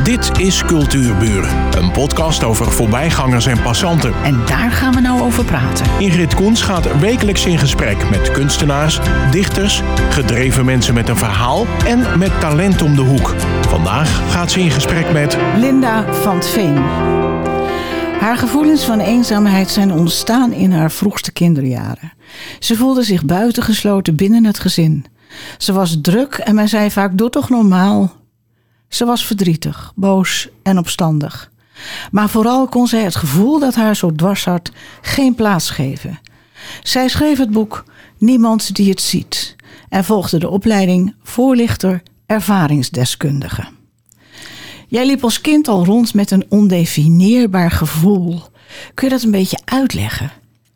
Dit is Cultuurburen, een podcast over voorbijgangers en passanten. En daar gaan we nou over praten. Ingrid Koens gaat wekelijks in gesprek met kunstenaars, dichters, gedreven mensen met een verhaal en met talent om de hoek. Vandaag gaat ze in gesprek met Linda van 't Veen. Haar gevoelens van eenzaamheid zijn ontstaan in haar vroegste kinderjaren. Ze voelde zich buitengesloten binnen het gezin. Ze was druk en men zei vaak, doe toch normaal. Ze was verdrietig, boos en opstandig. Maar vooral kon zij het gevoel dat haar zo dwars had geen plaats geven. Zij schreef het boek Niemand die het ziet en volgde de opleiding voorlichter ervaringsdeskundige. Jij liep als kind al rond met een ondefinieerbaar gevoel. Kun je dat een beetje uitleggen?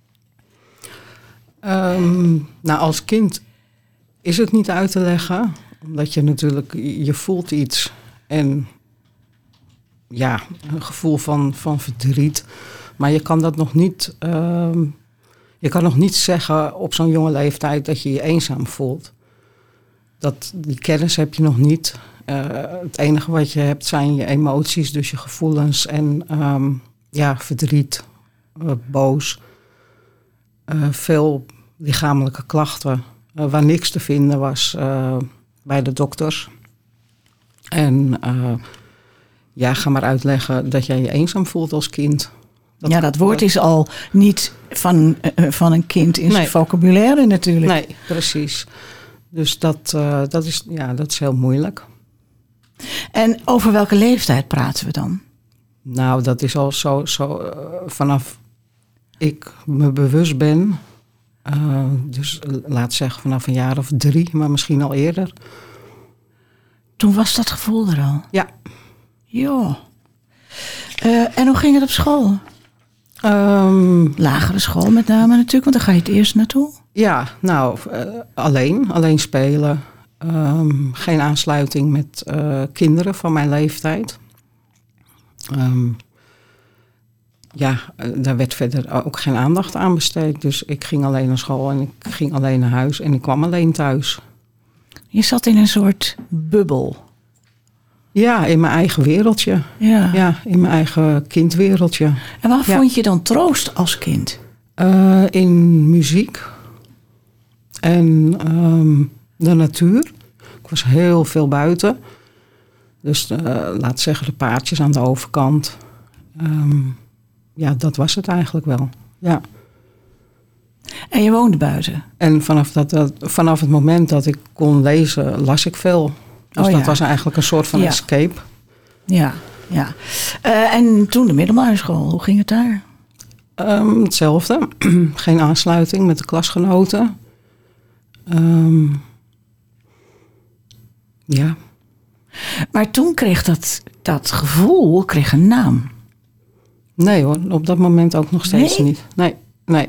Als kind is het niet uit te leggen. Omdat je natuurlijk, je voelt iets. En ja, een gevoel van verdriet. Maar je kan dat nog niet. Je kan nog niet zeggen op zo'n jonge leeftijd dat je je eenzaam voelt. Die kennis heb je nog niet. Het enige wat je hebt zijn je emoties, dus je gevoelens en verdriet, boos. Veel lichamelijke klachten, waar niks te vinden was bij de dokters. En ga maar uitleggen dat jij je eenzaam voelt als kind. Dat woord is al niet van een kind in zijn vocabulaire natuurlijk. Nee, precies. Dus dat is heel moeilijk. En over welke leeftijd praten we dan? Nou, dat is al zo vanaf ik me bewust ben. Dus laat zeggen vanaf een jaar of 3, maar misschien al eerder. Toen was dat gevoel er al? Ja. Joh. En hoe ging het op school? Lagere school met name natuurlijk, want daar ga je het eerst naartoe. Ja, alleen spelen. Geen aansluiting met kinderen van mijn leeftijd. Daar werd verder ook geen aandacht aan besteed. Dus ik ging alleen naar school en ik ging alleen naar huis en ik kwam alleen thuis. Je zat in een soort bubbel. Ja, in mijn eigen wereldje. Ja, in mijn eigen kindwereldje. En waar vond je dan troost als kind? In muziek. En de natuur. Ik was heel veel buiten. Dus laat zeggen de paardjes aan de overkant. Dat was het eigenlijk wel. Ja. En je woonde buiten? En vanaf het moment dat ik kon lezen, las ik veel. Dus dat was eigenlijk een soort van escape. Ja. En toen de middelbare school, hoe ging het daar? Hetzelfde. Geen aansluiting met de klasgenoten. Maar toen kreeg dat gevoel een naam. Nee hoor, op dat moment ook nog steeds niet. Nee,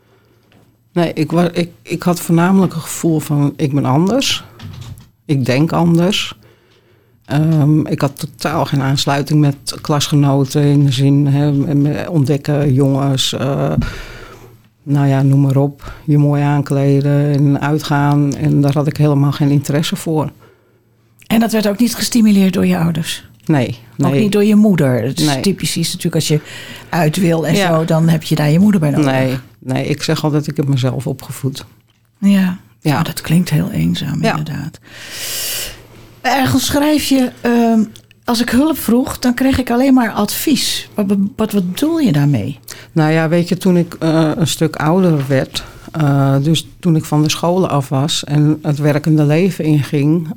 ik had voornamelijk een gevoel van ik ben anders. Ik denk anders. Ik had totaal geen aansluiting met klasgenoten in de zin ontdekken jongens. Noem maar op. Je mooi aankleden en uitgaan. En daar had ik helemaal geen interesse voor. En dat werd ook niet gestimuleerd door je ouders? Nee. Ook niet door je moeder? Het is typisch is natuurlijk als je uit wil en zo, dan heb je daar je moeder bij nodig. Nee, ik zeg altijd ik heb mezelf opgevoed. Ja. Maar dat klinkt heel eenzaam inderdaad. Ergens schrijf je, als ik hulp vroeg, dan kreeg ik alleen maar advies. Wat bedoel je daarmee? Nou ja, weet je, toen ik een stuk ouder werd, dus toen ik van de scholen af was en het werkende leven inging,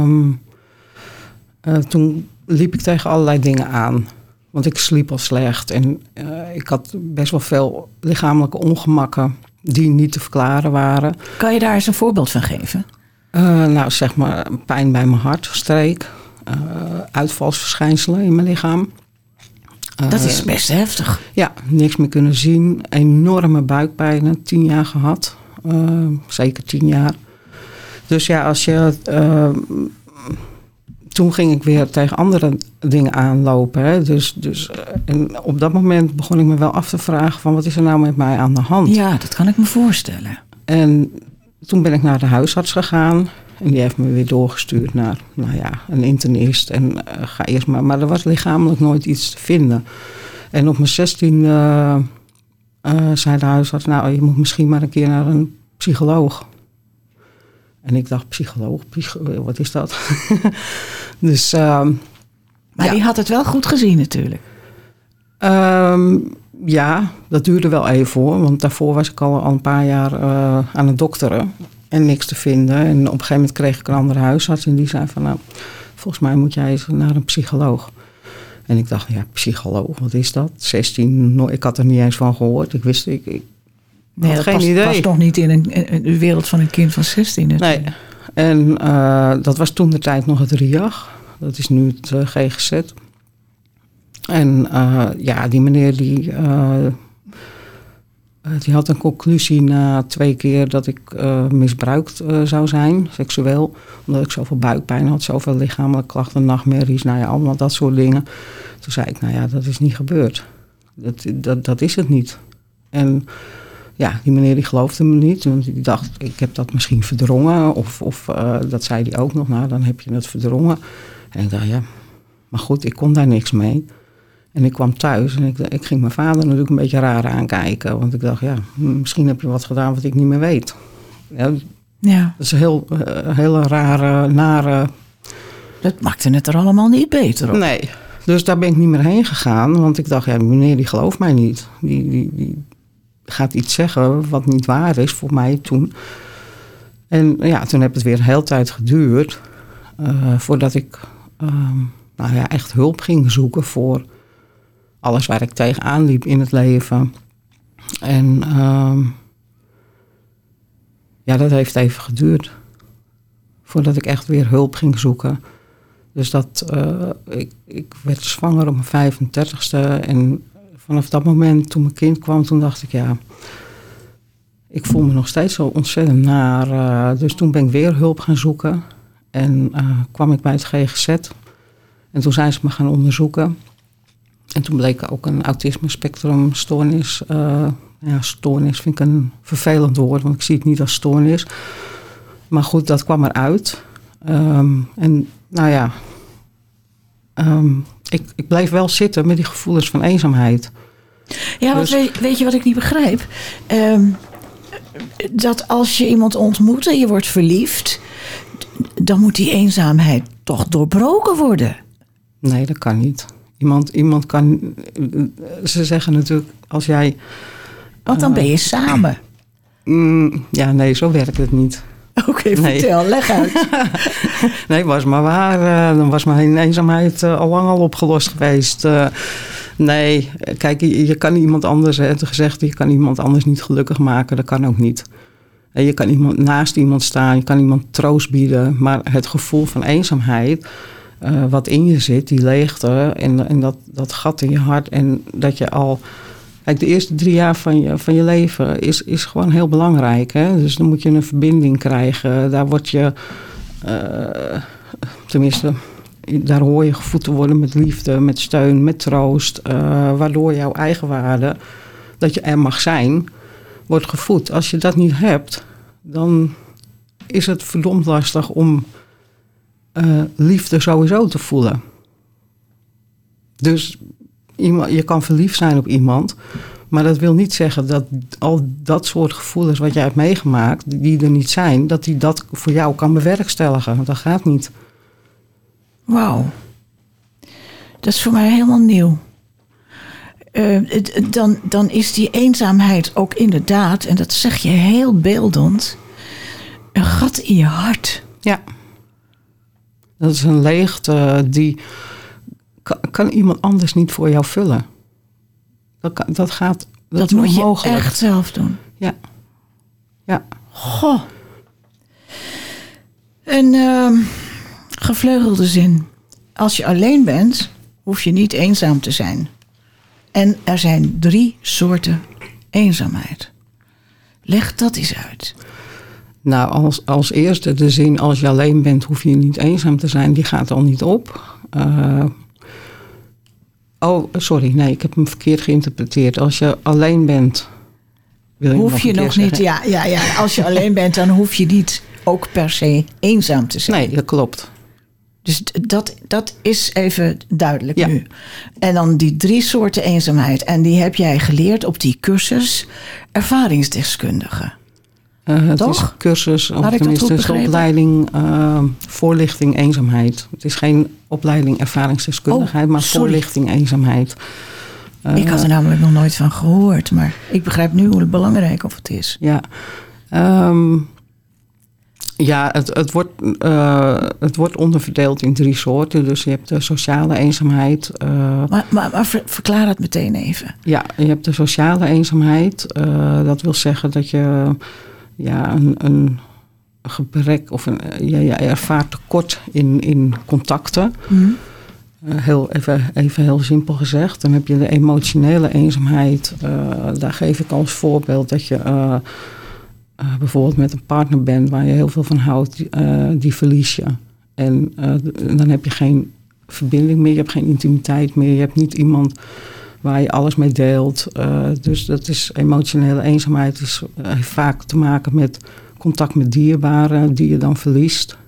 toen liep ik tegen allerlei dingen aan. Want ik sliep al slecht en ik had best wel veel lichamelijke ongemakken die niet te verklaren waren. Kan je daar eens een voorbeeld van geven? Zeg maar pijn bij mijn hartstreek, uitvalsverschijnselen in mijn lichaam. Dat is best heftig. Ja, niks meer kunnen zien, enorme buikpijnen, 10 jaar gehad, zeker 10 jaar. Dus ja, toen ging ik weer tegen andere dingen aanlopen. Hè. En op dat moment begon ik me wel af te vragen van wat is er nou met mij aan de hand? Ja, dat kan ik me voorstellen. En toen ben ik naar de huisarts gegaan. En die heeft me weer doorgestuurd naar een internist. En ga eerst maar er was lichamelijk nooit iets te vinden. En op mijn 16e zei de huisarts, je moet misschien maar een keer naar een psycholoog. En ik dacht, psycholoog, wat is dat? Dus, maar die had het wel goed gezien natuurlijk. Ja, dat duurde wel even hoor. Want daarvoor was ik al een paar jaar aan het dokteren. En niks te vinden. En op een gegeven moment kreeg ik een andere huisarts. En die zei van, volgens mij moet jij eens naar een psycholoog. En ik dacht, psycholoog, wat is dat? 16, ik had er niet eens van gehoord. Ik wist, ik had geen idee. Dat was nog niet in de wereld van een kind van 16 natuurlijk. Nee, en dat was toen de tijd nog het RIAG. Dat is nu het GGZ. En die meneer die had een conclusie na 2 keer dat ik misbruikt zou zijn, seksueel. Omdat ik zoveel buikpijn had, zoveel lichamelijke klachten, nachtmerries, allemaal dat soort dingen. Toen zei ik, dat is niet gebeurd. Dat is het niet. En die meneer die geloofde me niet, want die dacht, ik heb dat misschien verdrongen. Of dat zei hij ook nog, dan heb je het verdrongen. En ik dacht, maar goed, ik kon daar niks mee. En ik kwam thuis en ik ging mijn vader natuurlijk een beetje raar aankijken. Want ik dacht, misschien heb je wat gedaan wat ik niet meer weet. Ja. Dat is een hele rare, nare... Dat maakte het er allemaal niet beter op. Nee, dus daar ben ik niet meer heen gegaan. Want ik dacht, die meneer die gelooft mij niet. Die gaat iets zeggen wat niet waar is voor mij toen. En toen heb het weer een hele tijd geduurd. Voordat ik echt hulp ging zoeken voor alles waar ik tegenaan liep in het leven. En dat heeft even geduurd. Voordat ik echt weer hulp ging zoeken. Dus ik werd zwanger op mijn 35ste. En vanaf dat moment toen mijn kind kwam, toen dacht ik ik voel me nog steeds zo ontzettend naar. Dus toen ben ik weer hulp gaan zoeken. En kwam ik bij het GGZ. En toen zijn ze me gaan onderzoeken. En toen bleek ook een autisme-spectrumstoornis. Stoornis vind ik een vervelend woord, want ik zie het niet als stoornis. Maar goed, dat kwam eruit. Ik bleef wel zitten met die gevoelens van eenzaamheid. Ja, want weet je wat ik niet begrijp? Dat als je iemand ontmoet en je wordt verliefd, dan moet die eenzaamheid toch doorbroken worden. Nee, dat kan niet. Iemand kan... Ze zeggen natuurlijk, als jij... Want dan ben je samen. Nee, zo werkt het niet. Oké, vertel, leg uit. Nee, was maar waar. Dan was mijn eenzaamheid al lang opgelost geweest. Nee, kijk, je kan iemand anders... je kan iemand anders niet gelukkig maken. Dat kan ook niet. Je kan naast iemand staan, je kan iemand troost bieden. Maar het gevoel van eenzaamheid... wat in je zit, die leegte en dat gat in je hart. En dat je al... Kijk, de eerste 3 jaar van je leven is gewoon heel belangrijk. Hè? Dus dan moet je een verbinding krijgen. Daar word je... tenminste, daar hoor je gevoed te worden met liefde, met steun, met troost. Waardoor jouw eigenwaarde, dat je er mag zijn, wordt gevoed. Als je dat niet hebt, dan is het verdomd lastig om... liefde sowieso te voelen. Dus je kan verliefd zijn op iemand, maar dat wil niet zeggen dat al dat soort gevoelens wat jij hebt meegemaakt, die er niet zijn, dat die dat voor jou kan bewerkstelligen. Want dat gaat niet. Wauw. Dat is voor mij helemaal nieuw. Dan is die eenzaamheid ook inderdaad, en dat zeg je heel beeldend, een gat in je hart. Ja. Dat is een leegte die kan iemand anders niet voor jou vullen. Dat moet je onmogelijk. Echt zelf doen. Ja. Goh. Een gevleugelde zin. Als je alleen bent, hoef je niet eenzaam te zijn. En er zijn 3 soorten eenzaamheid. Leg dat eens uit. Nou, als eerste de zin, als je alleen bent, hoef je niet eenzaam te zijn. Die gaat al niet op. Nee, ik heb hem verkeerd geïnterpreteerd. Als je alleen bent... Hoef je nog niet, ja. Als je alleen bent, dan hoef je niet ook per se eenzaam te zijn. Nee, dat klopt. Dus dat is even duidelijk Ja. nu. En dan die 3 soorten eenzaamheid. En die heb jij geleerd op die cursus ervaringsdeskundige. Het Toch? is een cursus, Had of ik dat tenminste goed het is een begrepen? opleiding voorlichting eenzaamheid. Het is geen opleiding ervaringsdeskundigheid, maar sorry. voorlichting eenzaamheid. Ik had er namelijk nog nooit van gehoord. Maar ik begrijp nu hoe belangrijk of het is. Ja, het wordt onderverdeeld in 3 soorten. Dus je hebt de sociale eenzaamheid. Maar verklaar het meteen even. Ja, je hebt de sociale eenzaamheid. Dat wil zeggen dat je een gebrek of je ervaart tekort in contacten. Even heel simpel gezegd. Dan heb je de emotionele eenzaamheid. Daar geef ik als voorbeeld dat je bijvoorbeeld met een partner bent waar je heel veel van houdt. Die verlies je. En dan heb je geen verbinding meer. Je hebt geen intimiteit meer. Je hebt niet iemand waar je alles mee deelt. Dus dat is emotionele eenzaamheid. Het heeft vaak te maken met contact met dierbaren die je dan verliest.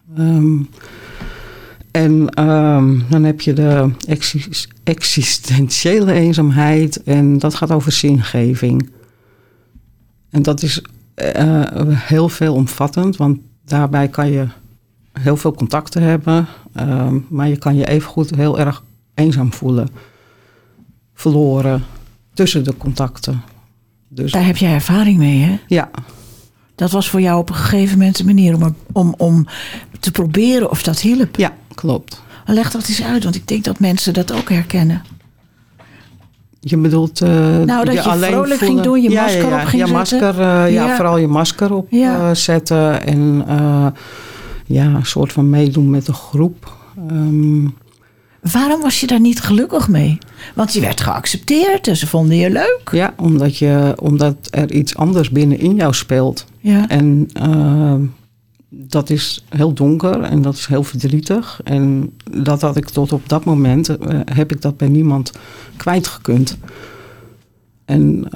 Dan heb je de existentiële eenzaamheid. En dat gaat over zingeving. En dat is heel veelomvattend. Want daarbij kan je heel veel contacten hebben. Maar je kan je evengoed heel erg eenzaam voelen. Verloren tussen de contacten. Dus, Daar heb jij ervaring mee, hè? ja. Dat was voor jou op een gegeven moment een manier om te proberen of dat hielp. Ja, klopt. Leg dat eens uit, want ik denk dat mensen dat ook herkennen. Je bedoelt... dat je alleen vrolijk voelen. ging doen, je masker op ging je zetten. masker, vooral je masker op zetten. En een soort van meedoen met de groep. Waarom was je daar niet gelukkig mee? Want je werd geaccepteerd en ze vonden je leuk. Ja, omdat er iets anders binnenin jou speelt. Ja. En dat is heel donker en dat is heel verdrietig. En dat had ik tot op dat moment, heb ik dat bij niemand kwijtgekund. En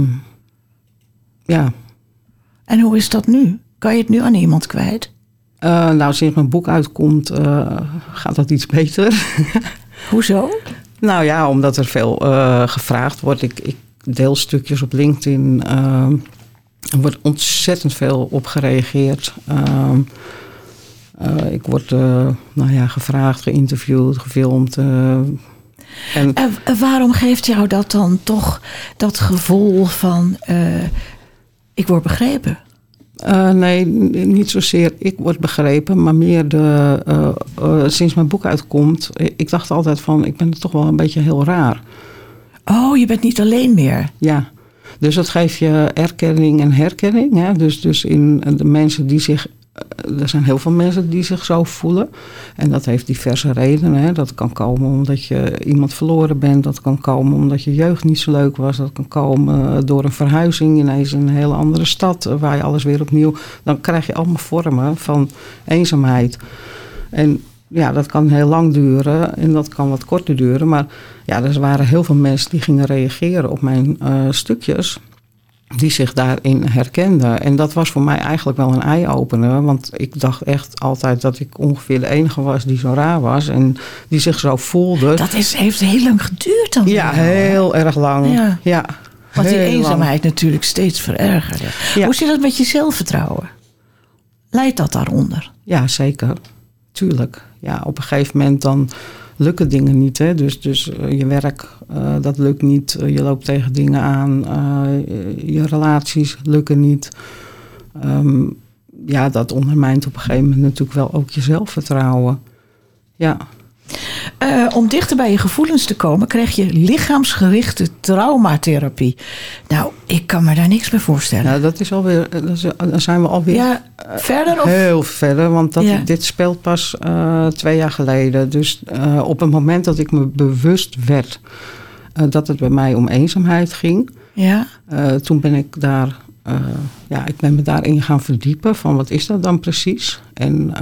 ja. En hoe is dat nu? Kan je het nu aan iemand kwijt? Sinds mijn boek uitkomt gaat dat iets beter. Hoezo? Nou ja, omdat er veel gevraagd wordt. Ik deel stukjes op LinkedIn. Er wordt ontzettend veel op gereageerd. Ik word gevraagd, geïnterviewd, gefilmd. En waarom geeft jou dat dan toch dat gevoel van ik word begrepen? Nee, niet zozeer ik word begrepen, maar meer sinds mijn boek uitkomt. Ik dacht altijd van, ik ben toch wel een beetje heel raar. Oh, je bent niet alleen meer. Ja, dus dat geeft je erkenning en herkenning. Hè? Dus in de mensen die zich... Er zijn heel veel mensen die zich zo voelen. En dat heeft diverse redenen. Hè? Dat kan komen omdat je iemand verloren bent. Dat kan komen omdat je jeugd niet zo leuk was. Dat kan komen door een verhuizing ineens in een hele andere stad. Waar je alles weer opnieuw... Dan krijg je allemaal vormen van eenzaamheid. En ja, dat kan heel lang duren. En dat kan wat korter duren. Maar ja, er waren heel veel mensen die gingen reageren op mijn stukjes. Die zich daarin herkenden. En dat was voor mij eigenlijk wel een eye-opener. Want ik dacht echt altijd dat ik ongeveer de enige was die zo raar was. En die zich zo voelde. Dat heeft heel lang geduurd dan. Ja, heel erg lang. Ja, want die heel eenzaamheid natuurlijk steeds verergerde. Ja. Hoe zit dat met je zelfvertrouwen? Leidt dat daaronder? Ja, zeker. Tuurlijk. Ja, op een gegeven moment dan lukken dingen niet. Hè? Dus je werk, dat lukt niet. Je loopt tegen dingen aan. Je relaties lukken niet. Dat ondermijnt op een gegeven moment natuurlijk wel ook je zelfvertrouwen. Ja. Om dichter bij je gevoelens te komen, kreeg je lichaamsgerichte traumatherapie. Nou, ik kan me daar niks bij voorstellen. Nou, dat is alweer, dan zijn we alweer verder? Of? Heel verder, want dit speelt pas 2 jaar geleden. Dus op het moment dat ik me bewust werd dat het bij mij om eenzaamheid ging, toen ben ik daar, ik ben me daarin gaan verdiepen van wat is dat dan precies? En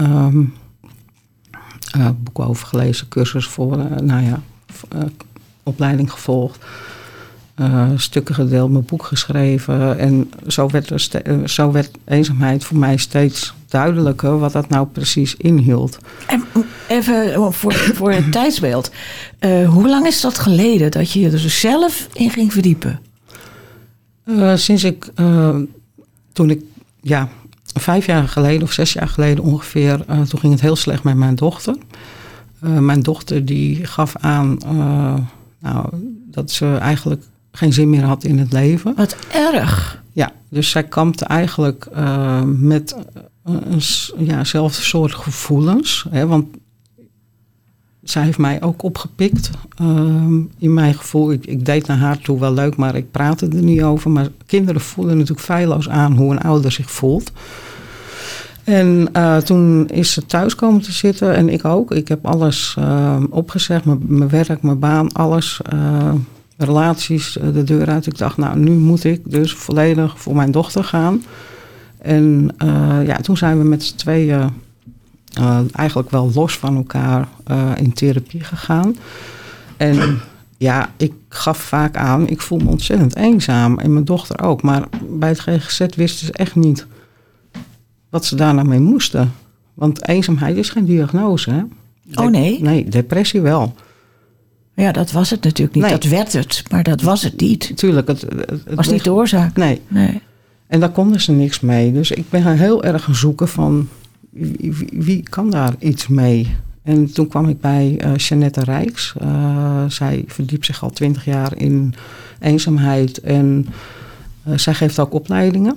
boeken over gelezen, cursus voor, opleiding gevolgd. stukken gedeeld, mijn boek geschreven. En zo werd eenzaamheid voor mij steeds duidelijker wat dat nou precies inhield. En even voor het tijdsbeeld. Hoe lang is dat geleden dat je er dus zelf in ging verdiepen? Sinds ik, toen ik, 5 jaar geleden of 6 jaar geleden ongeveer, toen ging het heel slecht met mijn dochter. Mijn dochter die gaf aan dat ze eigenlijk geen zin meer had in het leven. Wat erg. Ja, dus zij kampte eigenlijk met zelfde soort gevoelens. Hè, want zij heeft mij ook opgepikt. In mijn gevoel, ik deed naar haar toe wel leuk, maar ik praatte er niet over. Maar kinderen voelen natuurlijk feilloos aan hoe een ouder zich voelt. En toen is ze thuis komen te zitten en ik ook. Ik heb alles opgezegd, mijn werk, mijn baan, alles. Relaties, de deur uit. Ik dacht, nou, nu moet ik dus volledig voor mijn dochter gaan. En toen zijn we met z'n tweeën eigenlijk wel los van elkaar in therapie gegaan. En ja, ik gaf vaak aan, ik voel me ontzettend eenzaam. En mijn dochter ook. Maar bij het GGZ wisten ze echt niet wat ze daar nou mee moesten. Want eenzaamheid is geen diagnose, hè? Oh nee? Nee, depressie wel. Ja, dat was het natuurlijk niet. Nee. Dat werd het, maar dat was het niet. Tuurlijk. Het was niet de oorzaak. Nee. En daar konden ze niks mee. Dus ik ben heel erg gaan zoeken van wie kan daar iets mee? En toen kwam ik bij Jeannette Rijks. Zij verdiept zich al 20 jaar in eenzaamheid. En zij geeft ook opleidingen.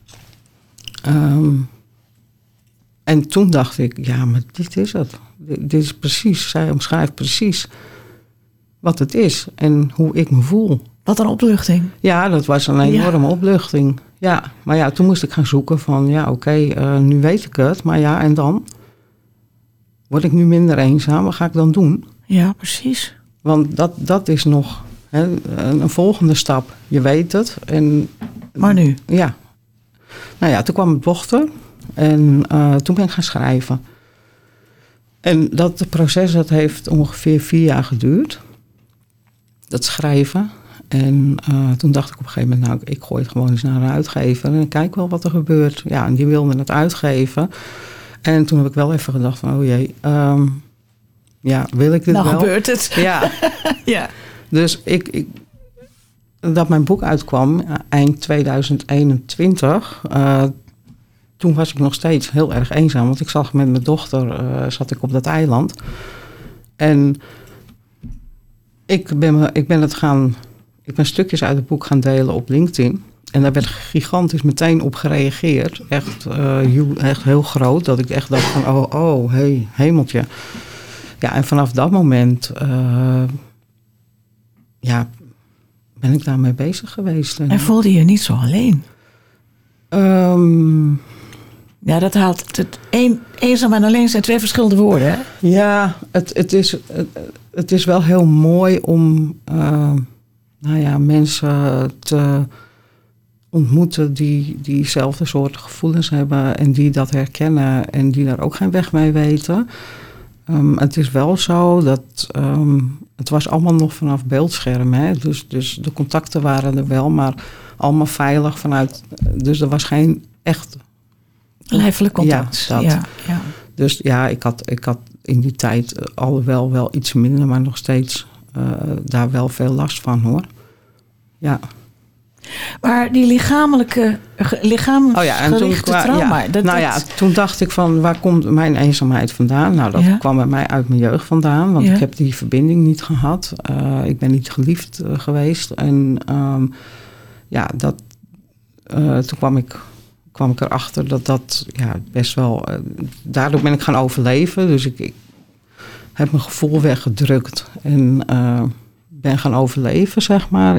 En toen dacht ik, ja, maar dit is het. Dit is precies, zij omschrijft precies wat het is en hoe ik me voel. Wat een opluchting. Ja, dat was een enorme opluchting. Ja, maar ja, toen moest ik gaan zoeken van, oké, nu weet ik het. Maar ja, en dan? Word ik nu minder eenzaam? Wat ga ik dan doen? Ja, precies. Want dat is nog een volgende stap. Je weet het. Maar nu? Ja. Nou ja, toen kwam mijn dochter. En toen ben ik gaan schrijven. En dat proces dat heeft ongeveer 4 jaar geduurd. Dat schrijven. En toen dacht ik op een gegeven moment, ik gooi het gewoon eens naar een uitgever. En ik kijk wel wat er gebeurt. Ja, en die wilden het uitgeven. En toen heb ik wel even gedacht van, oh jee. Wil ik dit wel? Nou gebeurt het. Ja. Ja. Dus dat mijn boek uitkwam eind 2021... toen was ik nog steeds heel erg eenzaam. Want ik zat met mijn dochter zat ik op dat eiland. En ik ben stukjes uit het boek gaan delen op LinkedIn. En daar werd gigantisch meteen op gereageerd. Echt heel groot. Dat ik echt dacht van, hey, hemeltje. Ja, en vanaf dat moment ben ik daarmee bezig geweest. En voelde je niet zo alleen? Ja, dat haalt eenzaam en alleen zijn 2 verschillende woorden, hè? Ja, het is wel heel mooi om mensen te ontmoeten die diezelfde soort gevoelens hebben en die dat herkennen en die daar ook geen weg mee weten. Het is wel zo dat het was allemaal nog vanaf beeldschermen, hè? Dus de contacten waren er wel, maar allemaal veilig vanuit. Dus er was geen echt lijfelijk contact. Ja. Dus ja, ik had in die tijd al wel iets minder, maar nog steeds daar wel veel last van, hoor. Ja. Maar die lichamelijke trauma. Toen dacht ik van, waar komt mijn eenzaamheid vandaan? Nou, dat kwam bij mij uit mijn jeugd vandaan. Want ik heb die verbinding niet gehad. Ik ben niet geliefd geweest. En toen kwam ik erachter dat best wel. Daardoor ben ik gaan overleven. Dus ik heb mijn gevoel weggedrukt. En ben gaan overleven, zeg maar.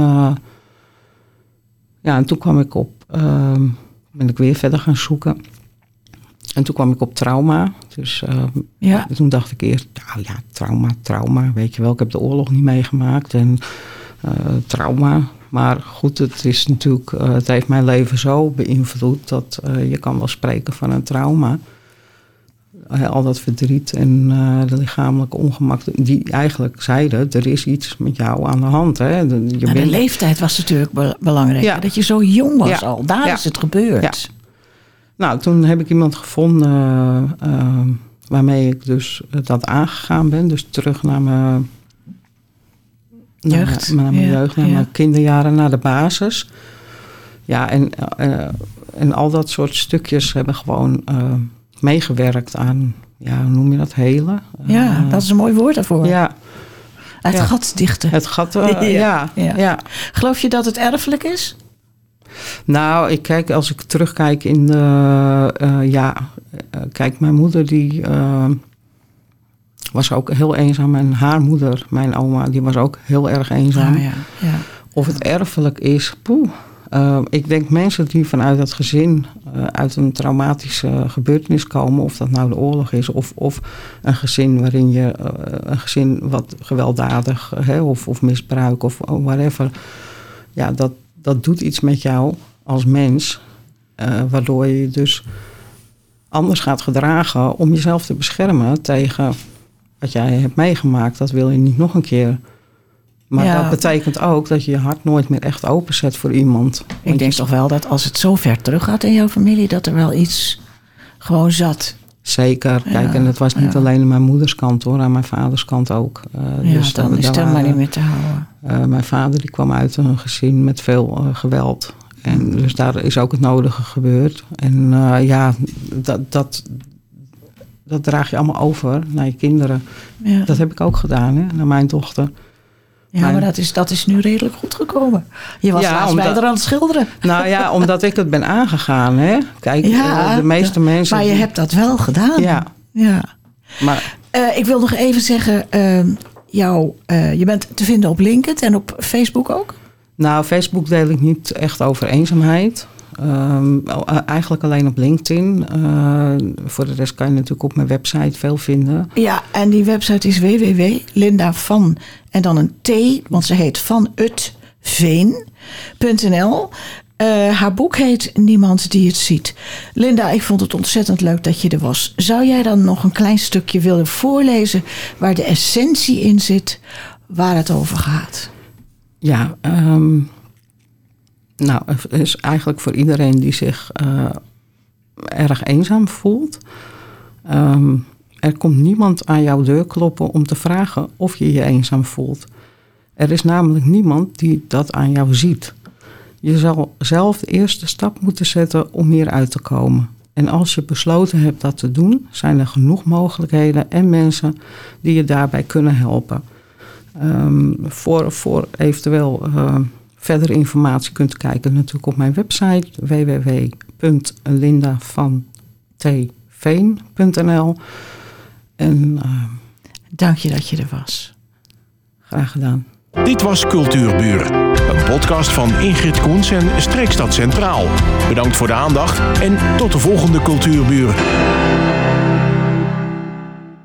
En toen kwam ik ben ik weer verder gaan zoeken. En toen kwam ik op trauma. Dus toen dacht ik eerst, trauma, weet je wel. Ik heb de oorlog niet meegemaakt en trauma. Maar goed, het is natuurlijk, het heeft mijn leven zo beïnvloed dat je kan wel spreken van een trauma. al dat verdriet en de lichamelijke ongemak, die eigenlijk zeiden, er is iets met jou aan de hand. Hè? De leeftijd was natuurlijk belangrijk. Ja. Dat je zo jong was al. Daar is het gebeurd. Ja. Nou, toen heb ik iemand gevonden waarmee ik dus dat aangegaan ben. Dus terug naar mijn jeugd. Naar mijn kinderjaren, naar de basis. Ja, en al dat soort stukjes hebben gewoon meegewerkt aan, hoe noem je dat, hele? Ja, dat is een mooi woord daarvoor. Ja. Het gat dichten. Het gat, ja. Geloof je dat het erfelijk is? Nou, als ik terugkijk in kijk, mijn moeder die was ook heel eenzaam. En haar moeder, mijn oma, die was ook heel erg eenzaam. Ja. Of het erfelijk is, ik denk mensen die vanuit het gezin uit een traumatische gebeurtenis komen, of dat nou de oorlog is, of een gezin waarin je een gezin wat gewelddadig, of misbruik of whatever. Ja, dat doet iets met jou als mens, waardoor je dus anders gaat gedragen om jezelf te beschermen tegen wat jij hebt meegemaakt. Dat wil je niet nog een keer. Maar dat betekent ook dat je je hart nooit meer echt openzet voor iemand. Ik denk toch wel dat als het zo ver terug gaat in jouw familie, dat er wel iets gewoon zat. Zeker. Kijk, en het was niet alleen aan mijn moeders kant hoor, aan mijn vaders kant ook. Dus dan is het helemaal niet meer te houden. Mijn vader die kwam uit een gezin met veel geweld. En dus daar is ook het nodige gebeurd. En dat draag je allemaal over naar je kinderen. Ja. Dat heb ik ook gedaan, naar mijn dochter. Ja, maar dat is nu redelijk goed gekomen. Je was laatst bij er aan het schilderen. Nou ja, omdat ik het ben aangegaan. Hè? Kijk, de meeste mensen... Maar je hebt dat wel gedaan. Ja. Maar, ik wil nog even zeggen, je bent te vinden op LinkedIn en op Facebook ook? Nou, Facebook deel ik niet echt over eenzaamheid. Eigenlijk alleen op LinkedIn. Voor de rest kan je natuurlijk op mijn website veel vinden. Ja, en die website is www.lindavan en dan een T, want ze heet vanutveen.nl. Haar boek heet Niemand die het ziet. Linda, ik vond het ontzettend leuk dat je er was. Zou jij dan nog een klein stukje willen voorlezen waar de essentie in zit, waar het over gaat? Ja, nou, het is eigenlijk voor iedereen die zich erg eenzaam voelt. Er komt niemand aan jouw deur kloppen om te vragen of je je eenzaam voelt. Er is namelijk niemand die dat aan jou ziet. Je zal zelf de eerste stap moeten zetten om hieruit te komen. En als je besloten hebt dat te doen, zijn er genoeg mogelijkheden en mensen die je daarbij kunnen helpen. Voor eventueel verdere informatie kunt u kijken natuurlijk op mijn website www.lindavanteveen.nl. En dank je dat je er was. Graag gedaan. Dit was Cultuurburen, een podcast van Ingrid Koens en Streekstad Centraal. Bedankt voor de aandacht en tot de volgende Cultuurburen.